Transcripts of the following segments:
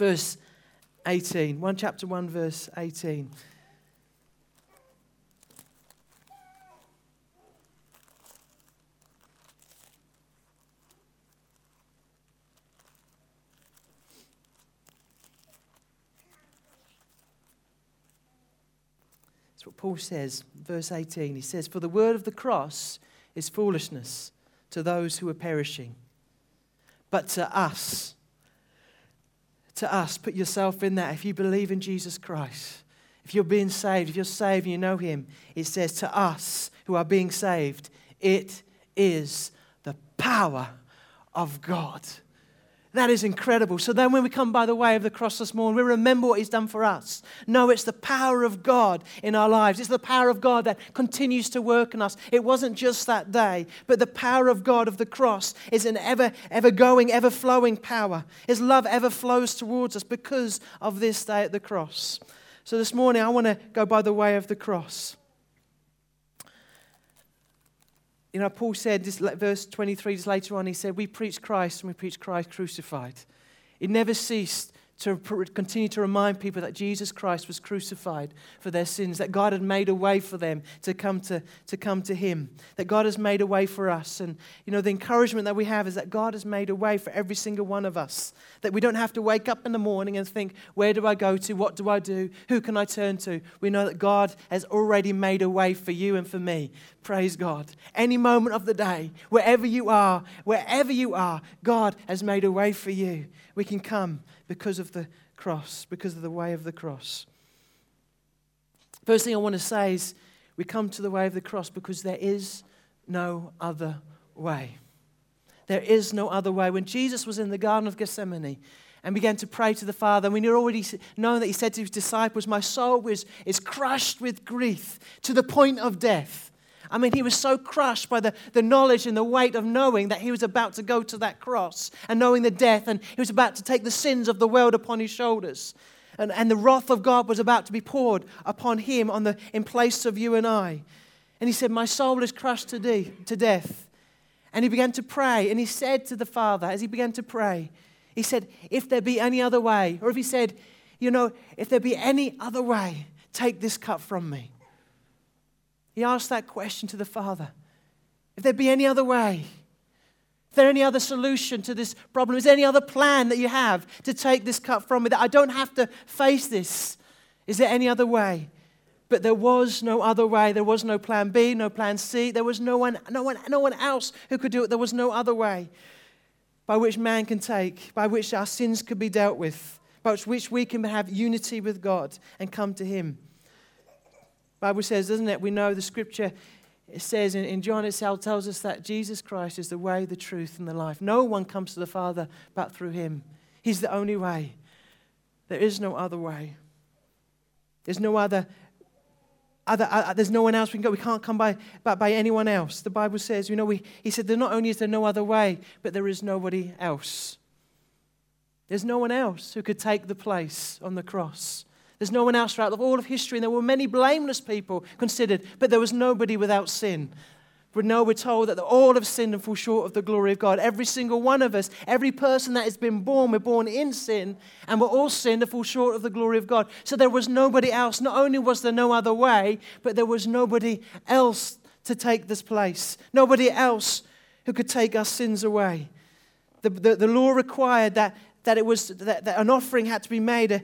Verse 18. Chapter 1, verse 18. That's what Paul says, verse 18. He says, "For the word of the cross is foolishness to those who are perishing. But to us, put yourself in that. If you believe in Jesus Christ, if you're being saved, if you're saved and you know Him, it says to us who are being saved, it is the power of God." That is incredible. So then when we come by the way of the cross this morning, we remember what He's done for us. No, it's the power of God in our lives. It's the power of God that continues to work in us. It wasn't just that day, but the power of God of the cross is an ever-going, ever-flowing power. His love ever flows towards us because of this day at the cross. So this morning, I want to go by the way of the cross. You know, Paul said, this verse 23, just later on, he said, we preach Christ and we preach Christ crucified. It never ceased to continue to remind people that Jesus Christ was crucified for their sins, that God had made a way for them to come to Him, that God has made a way for us. And, you know, the encouragement that we have is that God has made a way for every single one of us, that we don't have to wake up in the morning and think, where do I go to? What do I do? Who can I turn to? We know that God has already made a way for you and for me. Praise God. Any moment of the day, wherever you are, God has made a way for you. We can come because of the cross, because of the way of the cross. First thing I want to say is we come to the way of the cross because there is no other way. There is no other way. When Jesus was in the Garden of Gethsemane and began to pray to the Father, and we already know that He said to His disciples, my soul is crushed with grief to the point of death. I mean, He was so crushed by the knowledge and the weight of knowing that He was about to go to that cross and knowing the death, and He was about to take the sins of the world upon His shoulders. And the wrath of God was about to be poured upon Him in place of you and I. And He said, my soul is crushed to death. And He began to pray, and He said to the Father, as He began to pray, He said, if there be any other way, or if He said, you know, if there be any other way, take this cup from me. He asked that question to the Father. If there be any other way, if there any other solution to this problem, is there any other plan that you have to take this cup from me, that I don't have to face this? Is there any other way? But there was no other way. There was no plan B, no plan C. There was no one else who could do it. There was no other way by which man can take, by which our sins could be dealt with, by which we can have unity with God and come to Him. The Bible says, doesn't it? We know the scripture, it says in John itself, tells us that Jesus Christ is the way, the truth, and the life. No one comes to the Father but through Him. He's the only way. There is no other way. There's no there's no one else we can go. We can't come by anyone else. The Bible says, you know, He said that not only is there no other way, but there is nobody else. There's no one else who could take the place on the cross. There's no one else throughout all of history, and there were many blameless people considered, but there was nobody without sin. We're told that all have sinned and fall short of the glory of God. Every single one of us, every person that has been born, we're born in sin, and we're all sinned and fall short of the glory of God. So there was nobody else. Not only was there no other way, but there was nobody else to take this place. Nobody else who could take our sins away. The law required that an offering had to be made,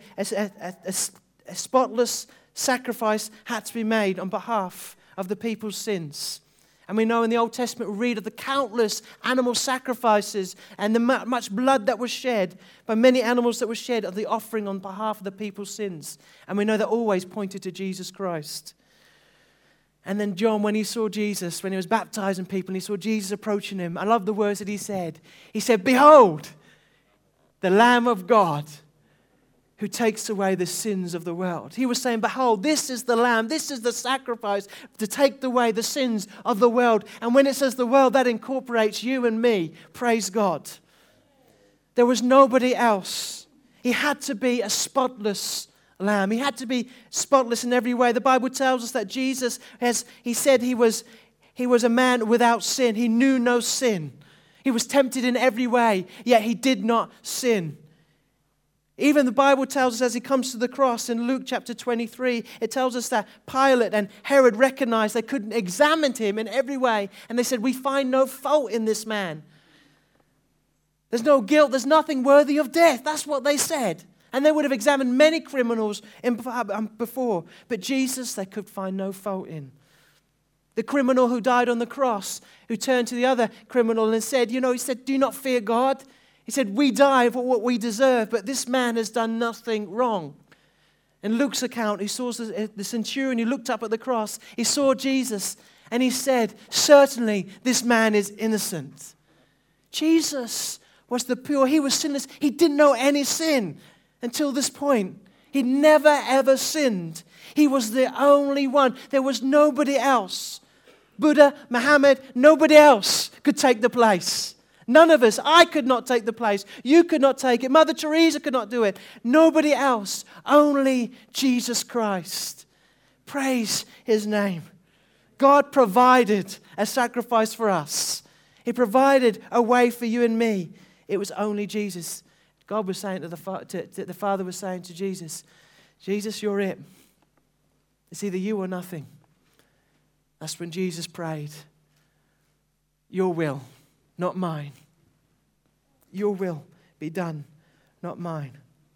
a spotless sacrifice had to be made on behalf of the people's sins. And we know in the Old Testament, we read of the countless animal sacrifices and the much blood that was shed by many animals that were shed of the offering on behalf of the people's sins. And we know that always pointed to Jesus Christ. And then John, when he saw Jesus, when he was baptizing people, and he saw Jesus approaching him, I love the words that he said. He said, behold, the Lamb of God who takes away the sins of the world. He was saying, behold, this is the Lamb, this is the sacrifice to take away the sins of the world. And when it says the world, that incorporates you and me. Praise God. There was nobody else. He had to be a spotless Lamb. He had to be spotless in every way. The Bible tells us that Jesus, he said he was a man without sin. He knew no sin. He was tempted in every way, yet He did not sin. Even the Bible tells us as he comes to the cross in Luke chapter 23, it tells us that Pilate and Herod recognized they couldn't examine him in every way. And they said, we find no fault in this man. There's no guilt. There's nothing worthy of death. That's what they said. And they would have examined many criminals before. But Jesus, they could find no fault in. The criminal who died on the cross, who turned to the other criminal and said, he said, do not fear God. He said, we die for what we deserve, but this man has done nothing wrong. In Luke's account, he saw the centurion, he looked up at the cross, he saw Jesus, and he said, certainly this man is innocent. Jesus was the pure, he was sinless, he didn't know any sin until this point. He never ever sinned. He was the only one. There was nobody else. Buddha, Muhammad, nobody else could take the place. None of us. I could not take the place. You could not take it. Mother Teresa could not do it. Nobody else. Only Jesus Christ. Praise his name. God provided a sacrifice for us. He provided a way for you and me. It was only Jesus. God was saying to the Father was saying to Jesus, Jesus, you're it. It's either you or nothing. That's when Jesus prayed, your will, not mine. Your will be done, not mine.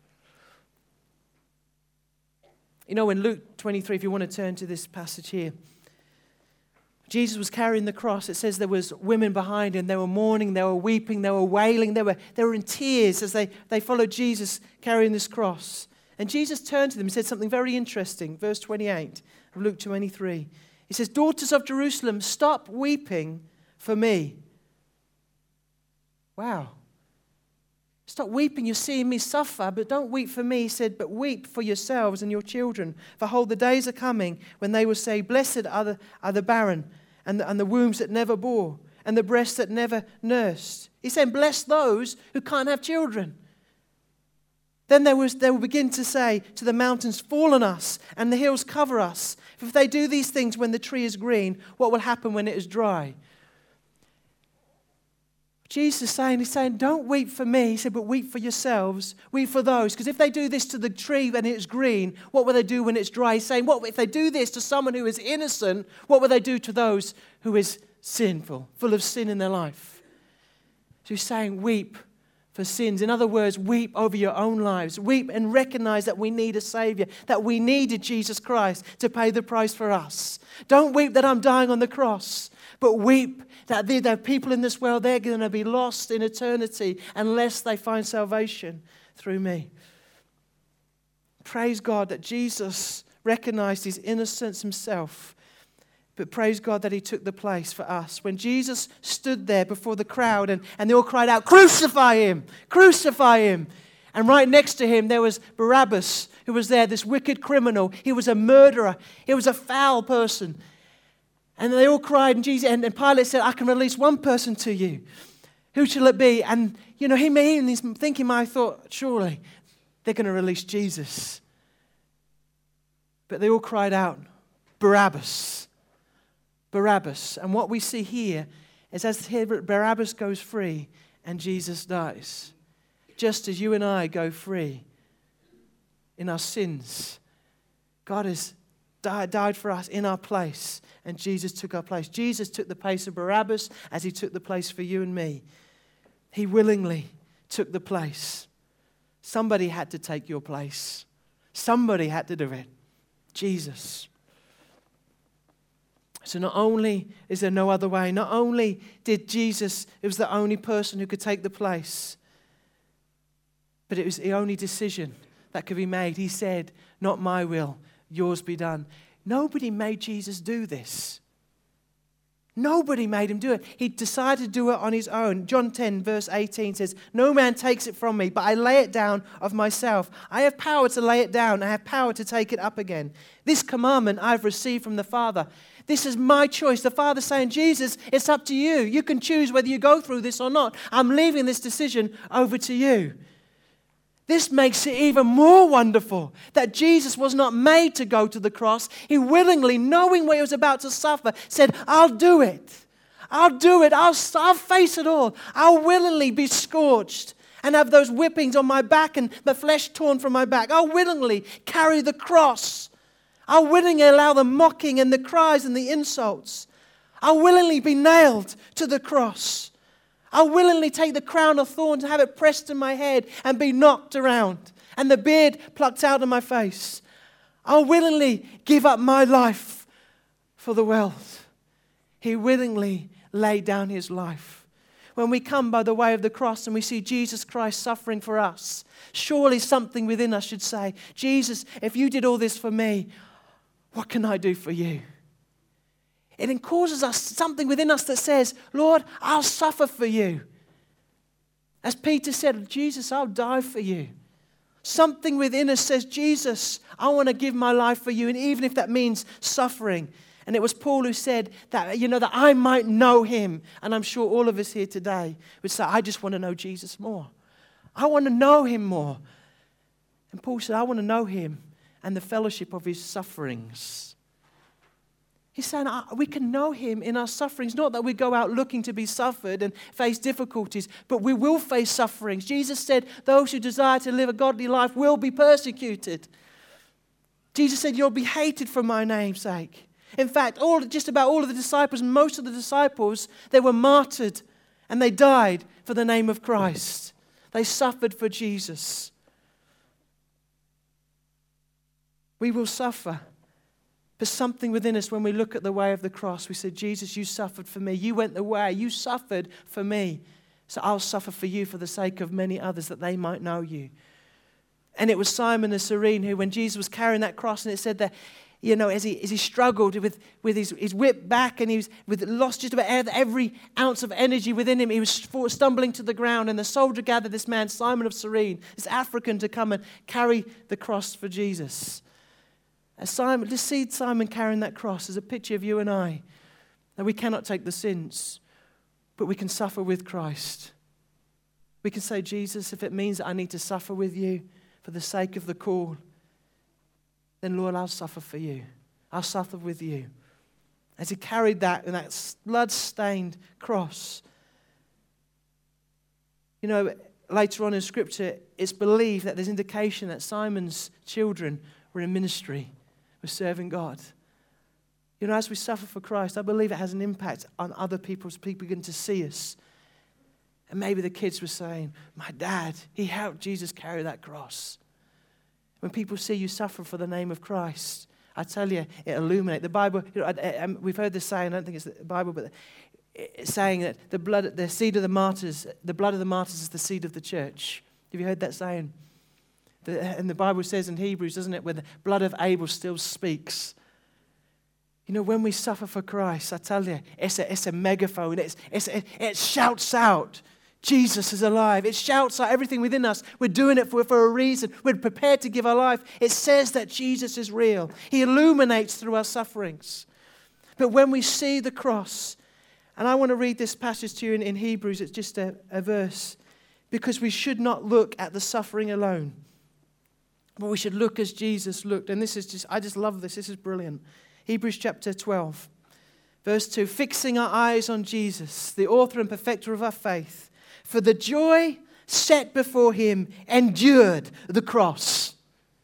In Luke 23, if you want to turn to this passage here, Jesus was carrying the cross. It says there was women behind him. They were mourning, they were weeping, they were wailing, they were in tears as they followed Jesus carrying this cross. And Jesus turned to them and said something very interesting. Verse 28 of Luke 23. He says, daughters of Jerusalem, stop weeping for me. Wow. Stop weeping, you're seeing me suffer, but don't weep for me. He said, but weep for yourselves and your children. For behold, the days are coming when they will say, blessed are the barren and the wombs that never bore and the breasts that never nursed. He's saying, bless those who can't have children. Then they will begin to say to the mountains, fall on us, and the hills cover us. If they do these things when the tree is green, what will happen when it is dry? Jesus is saying, don't weep for me. He said, but weep for yourselves. Weep for those. Because if they do this to the tree when it's green, what will they do when it's dry? He's saying, what if they do this to someone who is innocent, what will they do to those who is sinful, full of sin in their life? So he's saying, weep for sins. In other words, weep over your own lives. Weep and recognize that we need a Savior, that we needed Jesus Christ to pay the price for us. Don't weep that I'm dying on the cross, but weep that there are people in this world, they're going to be lost in eternity unless they find salvation through me. Praise God that Jesus recognized his innocence himself, but praise God that he took the place for us. When Jesus stood there before the crowd and they all cried out, crucify him, crucify him. And right next to him there was Barabbas, who was there, this wicked criminal. He was a murderer. He was a foul person. And they all cried, and Jesus and Pilate said, I can release one person to you. Who shall it be? And, he's thinking, I thought, surely they're going to release Jesus. But they all cried out, Barabbas. Barabbas. And what we see here is as Barabbas goes free and Jesus dies, just as you and I go free in our sins, God has died for us in our place, and Jesus took our place. Jesus took the place of Barabbas as he took the place for you and me. He willingly took the place. Somebody had to take your place. Somebody had to do it. Jesus. So not only is there no other way, not only did Jesus, it was the only person who could take the place, but it was the only decision that could be made. He said, not my will, yours be done. Nobody made Jesus do this. Nobody made him do it. He decided to do it on his own. John 10 verse 18 says, no man takes it from me, but I lay it down of myself. I have power to lay it down. I have power to take it up again. This commandment I've received from the Father. This is my choice. The Father's saying, Jesus, it's up to you. You can choose whether you go through this or not. I'm leaving this decision over to you. This makes it even more wonderful that Jesus was not made to go to the cross. He willingly, knowing what he was about to suffer, said, I'll do it. I'll do it. I'll face it all. I'll willingly be scorched and have those whippings on my back and the flesh torn from my back. I'll willingly carry the cross. I'll willingly allow the mocking and the cries and the insults. I'll willingly be nailed to the cross. I'll willingly take the crown of thorns and have it pressed to my head and be knocked around and the beard plucked out of my face. I'll willingly give up my life for the world. He willingly laid down his life. When we come by the way of the cross and we see Jesus Christ suffering for us, surely something within us should say, Jesus, if you did all this for me, what can I do for you? It causes us something within us that says, Lord, I'll suffer for you. As Peter said, Jesus, I'll die for you. Something within us says, Jesus, I want to give my life for you, and even if that means suffering. And it was Paul who said that, that I might know him. And I'm sure all of us here today would say, I just want to know Jesus more. I want to know him more. And Paul said, I want to know him and the fellowship of his sufferings. He's saying we can know him in our sufferings. Not that we go out looking to be suffered and face difficulties, but we will face sufferings. Jesus said, those who desire to live a godly life will be persecuted. Jesus said, you'll be hated for my name's sake. In fact, just about all of the disciples, most of the disciples, they were martyred and they died for the name of Christ. They suffered for Jesus. We will suffer. There's something within us when we look at the way of the cross. We say, Jesus, you suffered for me. You went the way. You suffered for me. So I'll suffer for you for the sake of many others that they might know you. And it was Simon the Cyrene who, when Jesus was carrying that cross, and it said that, as he struggled with his whip back and he lost just about every ounce of energy within him, he was stumbling to the ground, and the soldier gathered this man, Simon of Cyrene, this African, to come and carry the cross for Jesus. As Simon, just see Simon carrying that cross as a picture of you and I. That we cannot take the sins, but we can suffer with Christ. We can say, Jesus, if it means that I need to suffer with you for the sake of the call, then Lord, I'll suffer for you. I'll suffer with you. As he carried that and that blood-stained cross. Later on in Scripture, it's believed that there's indication that Simon's children were in ministry. We're serving God. As we suffer for Christ, I believe it has an impact on other people as people begin to see us. And maybe the kids were saying, my dad, he helped Jesus carry that cross. When people see you suffer for the name of Christ, I tell you, it illuminates. The Bible, we've heard this saying, I don't think it's the Bible, but it's saying that the blood of the martyrs is the seed of the church. Have you heard that saying? And the Bible says in Hebrews, doesn't it, where the blood of Abel still speaks. When we suffer for Christ, I tell you, it's a megaphone. It shouts out, Jesus is alive. It shouts out everything within us. We're doing it for a reason. We're prepared to give our life. It says that Jesus is real. He illuminates through our sufferings. But when we see the cross, and I want to read this passage to you in Hebrews, it's just a verse, because we should not look at the suffering alone. But we should look as Jesus looked. And I just love this. This is brilliant. Hebrews chapter 12, verse 2. Fixing our eyes on Jesus, the author and perfecter of our faith, for the joy set before him endured the cross.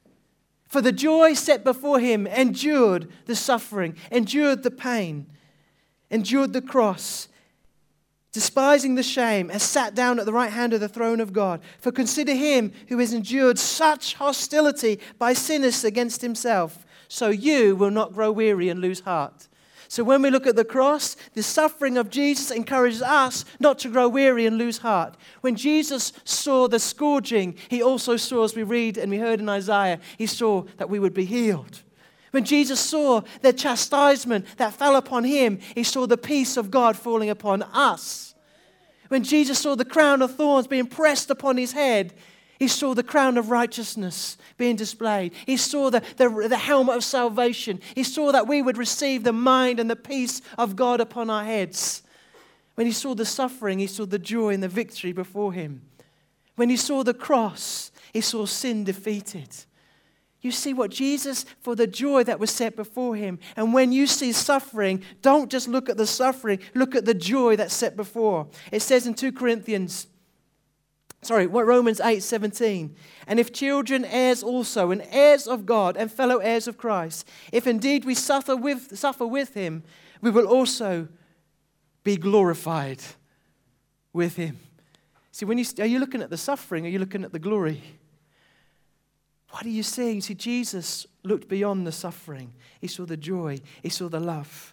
For the joy set before him endured the suffering, endured the pain, endured the cross, despising the shame, has sat down at the right hand of the throne of God. For consider him who has endured such hostility by sinners against himself, so you will not grow weary and lose heart. So when we look at the cross, the suffering of Jesus encourages us not to grow weary and lose heart. When Jesus saw the scourging, he also saw, as we read and we heard in Isaiah, he saw that we would be healed. When Jesus saw the chastisement that fell upon him, he saw the peace of God falling upon us. When Jesus saw the crown of thorns being pressed upon his head, he saw the crown of righteousness being displayed. He saw the helmet of salvation. He saw that we would receive the mind and the peace of God upon our heads. When he saw the suffering, he saw the joy and the victory before him. When he saw the cross, he saw sin defeated. You see what Jesus, for the joy that was set before him. And when you see suffering, don't just look at the suffering, look at the joy that's set before. It says in 2 Corinthians Romans 8:17. And if children, heirs also, and heirs of God, and fellow heirs of Christ, if indeed we suffer with him, we will also be glorified with him. See, are you looking at the suffering, or are you looking at the glory? What are you seeing? See, Jesus looked beyond the suffering. He saw the joy. He saw the love.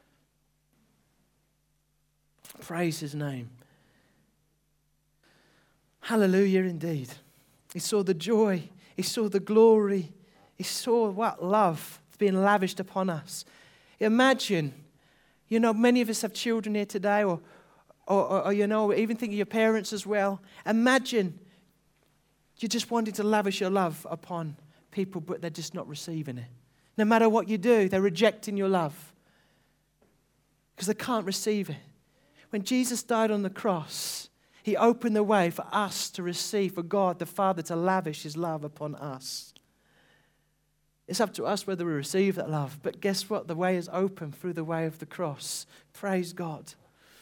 Praise his name. Hallelujah indeed. He saw the joy. He saw the glory. He saw what love being lavished upon us. Imagine, many of us have children here today, or even think of your parents as well. Imagine you just wanted to lavish your love upon people, but they're just not receiving it. No matter what you do, they're rejecting your love because they can't receive it. When Jesus died on the cross, he opened the way for us to receive, for God the Father to lavish his love upon us. It's up to us whether we receive that love. But guess what? The way is open through the way of the cross. Praise God.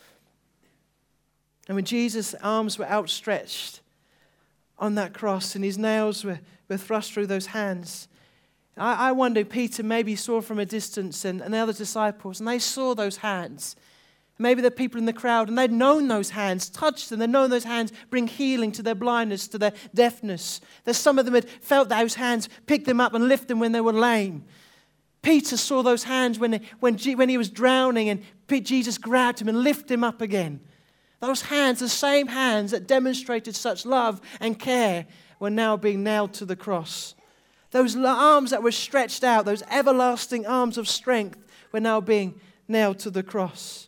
And when Jesus' arms were outstretched on that cross and his nails were thrust through those hands, I wonder, Peter maybe saw from a distance and the other disciples, and they saw those hands. Maybe the people in the crowd, and they'd known those hands, touched them. They'd known those hands bring healing to their blindness, to their deafness. There's some of them had felt those hands, pick them up and lift them when they were lame. Peter saw those hands when he was drowning, and Jesus grabbed him and lifted him up again. Those hands, the same hands that demonstrated such love and care, were now being nailed to the cross. Those arms that were stretched out, those everlasting arms of strength, were now being nailed to the cross.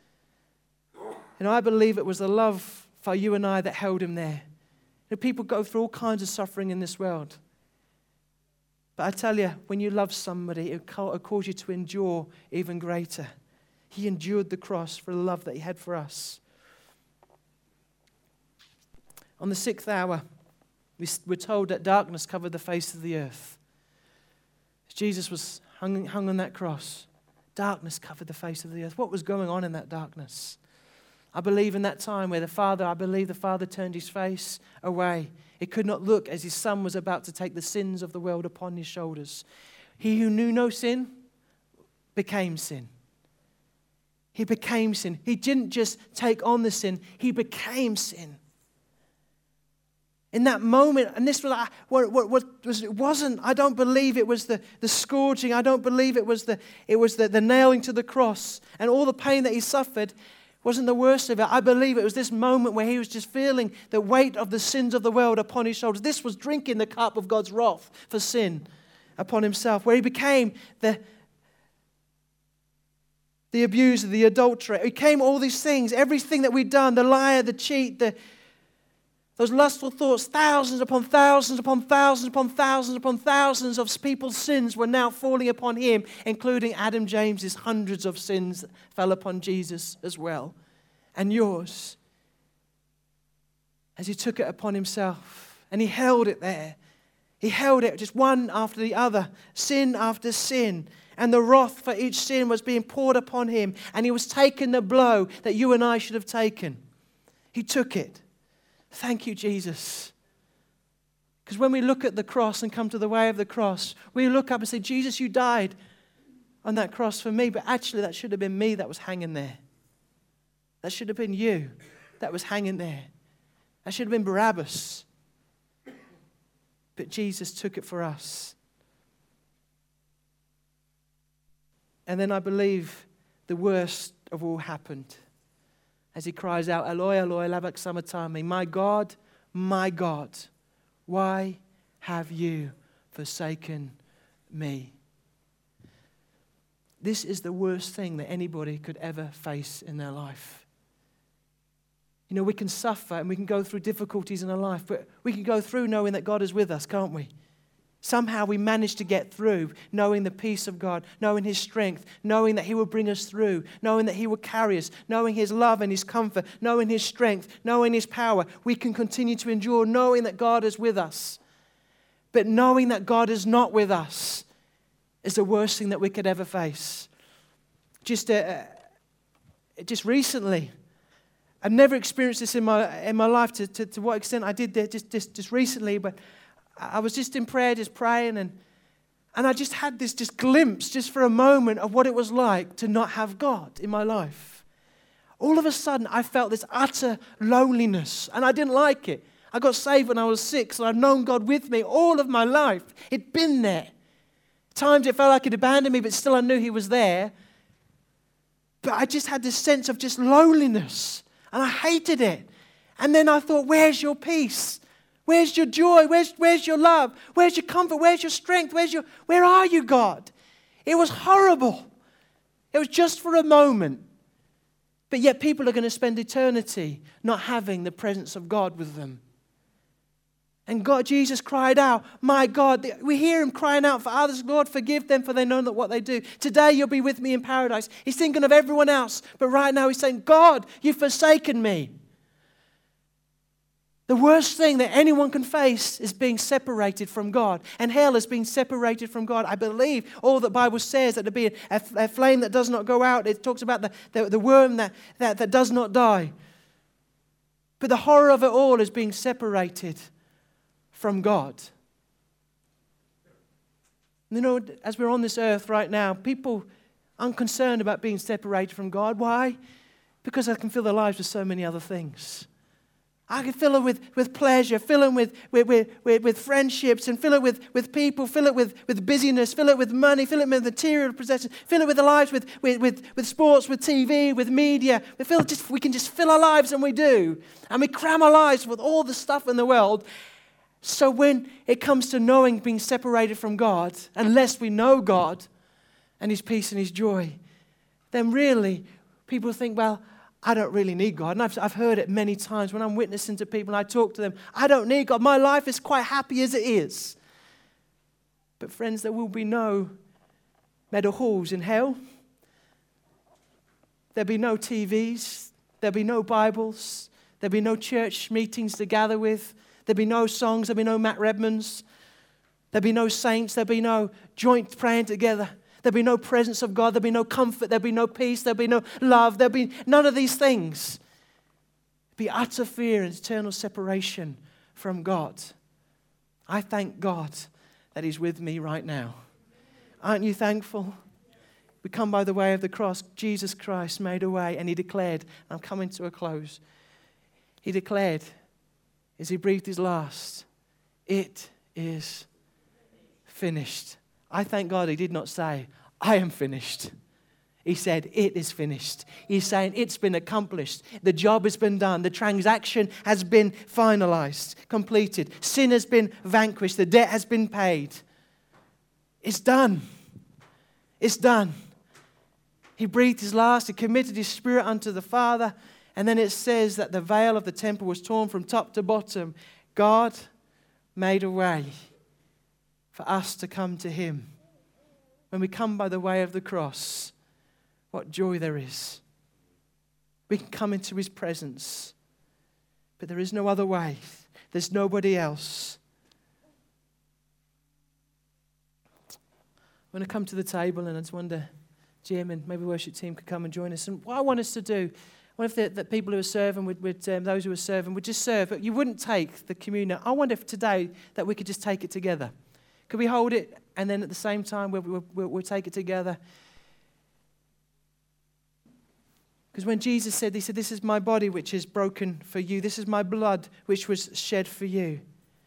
I believe it was the love for you and I that held him there. People go through all kinds of suffering in this world. But I tell you, when you love somebody, it will cause you to endure even greater. He endured the cross for the love that he had for us. On the 6th hour, we're told that darkness covered the face of the earth. As Jesus was hung on that cross, darkness covered the face of the earth. What was going on in that darkness? I believe in that time where the Father turned his face away. He could not look as his Son was about to take the sins of the world upon his shoulders. He who knew no sin became sin. He became sin. He didn't just take on the sin, he became sin. In that moment, and this was it wasn't. I don't believe it was the scourging. I don't believe it was the nailing to the cross and all the pain that he suffered. Wasn't the worst of it. I believe it was this moment where he was just feeling the weight of the sins of the world upon his shoulders. This was drinking the cup of God's wrath for sin upon himself, where he became the abuser, the adulterer. He became all these things, everything that we'd done, the liar, the cheat, those lustful thoughts, thousands upon thousands upon thousands upon thousands upon thousands of people's sins were now falling upon him, including Adam James's hundreds of sins that fell upon Jesus as well, and yours. As he took it upon himself, and he held it there. He held it just one after the other, sin after sin, and the wrath for each sin was being poured upon him, and he was taking the blow that you and I should have taken. He took it. Thank you, Jesus. Because when we look at the cross and come to the way of the cross, we look up and say, Jesus, you died on that cross for me, but actually that should have been me that was hanging there. That should have been you that was hanging there. That should have been Barabbas. But Jesus took it for us. And then I believe the worst of all happened. As he cries out, Eloi, Eloi, lama sabachthani, my God, why have you forsaken me? This is the worst thing that anybody could ever face in their life. We can suffer and we can go through difficulties in our life, but we can go through knowing that God is with us, can't we? Somehow we manage to get through, knowing the peace of God, knowing his strength, knowing that he will bring us through, knowing that he will carry us, knowing his love and his comfort, knowing his strength, knowing his power. We can continue to endure, knowing that God is with us. But knowing that God is not with us is the worst thing that we could ever face. Just recently, I've never experienced this in my life to what extent I did there just recently, but I was just in prayer, just praying, and I just had this just glimpse, just for a moment, of what it was like to not have God in my life. All of a sudden, I felt this utter loneliness, and I didn't like it. I got saved when I was 6, and I've known God with me all of my life. It'd been there. Times it felt like He'd abandoned me, but still I knew He was there. But I just had this sense of just loneliness. And I hated it. And then I thought, where's your peace? Where's your joy? Where's your love? Where's your comfort? Where's your strength? Where are you, God? It was horrible. It was just for a moment. But yet people are going to spend eternity not having the presence of God with them. And Jesus cried out, my God, we hear Him crying out for others, Lord, forgive them, for they know not what they do. Today you'll be with me in paradise. He's thinking of everyone else, but right now He's saying, God, you've forsaken me. The worst thing that anyone can face is being separated from God. And hell is being separated from God. I believe all the Bible says that there'll be a flame that does not go out. It talks about the worm that does not die. But the horror of it all is being separated from God. You know, as we're on this earth right now, people aren't concerned about being separated from God. Why? Because I can fill their lives with so many other things. I can fill it with pleasure, fill it with friendships, and fill it with people, fill it with busyness, fill it with money, fill it with material possessions, fill it with the lives with sports, with TV, with media. We can just fill our lives, and we do. And we cram our lives with all the stuff in the world. So when it comes to knowing being separated from God, unless we know God and His peace and His joy, then really people think, well, I don't really need God. And I've heard it many times when I'm witnessing to people and I talk to them. I don't need God. My life is quite happy as it is. But friends, there will be no meadow halls in hell. There'll be no TVs. There'll be no Bibles. There'll be no church meetings to gather with. There'll be no songs. There'll be no Matt Redmans. There'll be no saints. There'll be no joint praying together. There'll be no presence of God. There'll be no comfort. There'll be no peace. There'll be no love. There'll be none of these things. There'll be utter fear and eternal separation from God. I thank God that He's with me right now. Aren't you thankful? We come by the way of the cross. Jesus Christ made a way, and He declared, I'm coming to a close. He declared, as He breathed His last, it is finished. I thank God He did not say, I am finished. He said, it is finished. He's saying, it's been accomplished. The job has been done. The transaction has been finalized, completed. Sin has been vanquished. The debt has been paid. It's done. It's done. He breathed His last. He committed His Spirit unto the Father. And then it says that the veil of the temple was torn from top to bottom. God made a way for us to come to Him. When we come by the way of the cross, what joy there is. We can come into His presence. But there is no other way. There's nobody else. I'm going to come to the table, and I just wonder, Jim and maybe worship team could come and join us. And what I want us to do, what if the people who are serving, those who are serving, would just serve, but you wouldn't take the communion. I wonder if today that we could just take it together. Could we hold it, and then at the same time we'll take it together? Because when Jesus said, He said, this is my body which is broken for you. This is my blood which was shed for you.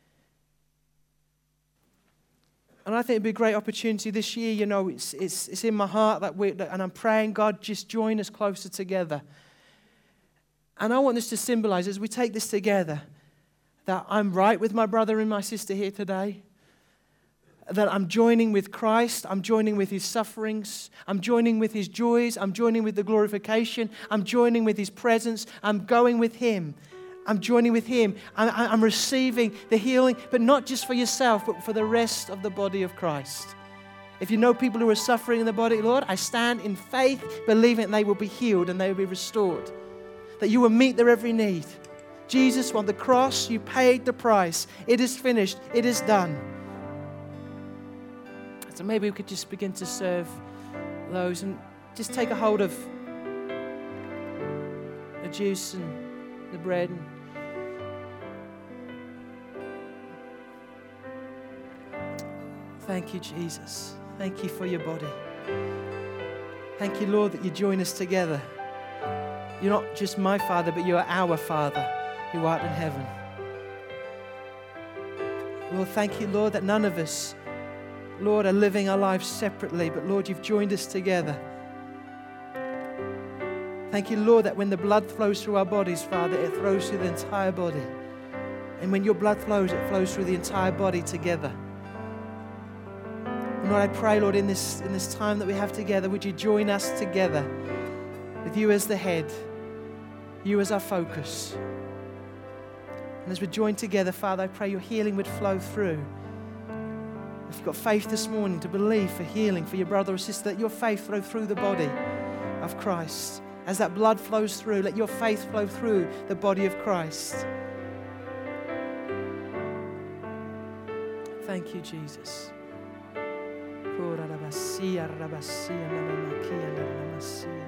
And I think it'd be a great opportunity this year. You know, it's in my heart and I'm praying, God, just join us closer together. And I want this to symbolize, as we take this together, that I'm right with my brother and my sister here today. That I'm joining with Christ, I'm joining with His sufferings, I'm joining with His joys, I'm joining with the glorification, I'm joining with His presence, I'm going with Him. I'm joining with Him. I'm receiving the healing, but not just for yourself, but for the rest of the body of Christ. If you know people who are suffering in the body, Lord, I stand in faith, believing they will be healed and they will be restored. That you will meet their every need. Jesus, on the cross, you paid the price. It is finished. It is done. So maybe we could just begin to serve those and just take a hold of the juice and the bread. Thank you, Jesus. Thank you for your body. Thank you, Lord, that you join us together. You're not just my Father, but you are our Father who art in heaven. Lord, thank you, Lord, that none of us, Lord, are living our lives separately, but Lord, you've joined us together. Thank you, Lord, that when the blood flows through our bodies, Father, it flows through the entire body. And when your blood flows, it flows through the entire body together. And Lord, I pray, Lord, in this time that we have together, would you join us together with you as the head, you as our focus. And as we join together, Father, I pray your healing would flow through. If you've got faith this morning to believe for healing for your brother or sister, let your faith flow through the body of Christ. As that blood flows through, let your faith flow through the body of Christ. Thank you, Jesus. Rabasiya, Rabasiya, Nanamakiya, Nanamasia.